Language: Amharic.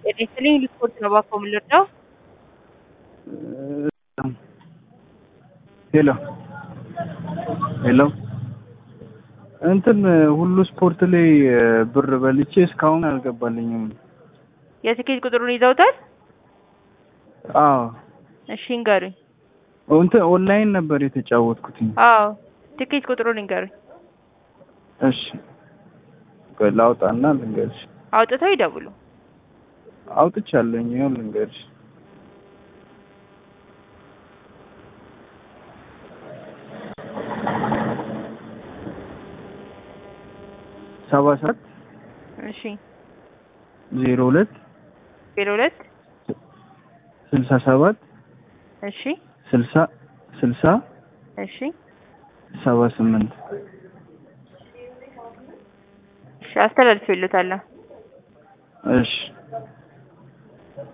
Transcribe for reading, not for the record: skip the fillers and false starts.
የኔትሊንግ ሪፖርት ነው ባኮ ምልርዳው ሄሎ ሄሎ እንትን ሁሉ ስፖርት ላይ ብር በልቼ እስካሁን አልገባልኝም። የትኬት ቁጥሩን ይዘውታል? አዎ። እሺ ንገሩኝ። እንትን ኦንላይን ነበር የተጫወትኩት። አዎ ትኬት ቁጥሩን ንገሩኝ። እሺ ላውጣና ልንገርሽ። አውጥተው ይደውሉ። አውጥቻለሁኝ ይኸው ልንገርሽ። ሰባት እሺ 02 02 67 እሺ 60 እሺ 78 እሺ አስተላልፌልዎታለሁ። እሺ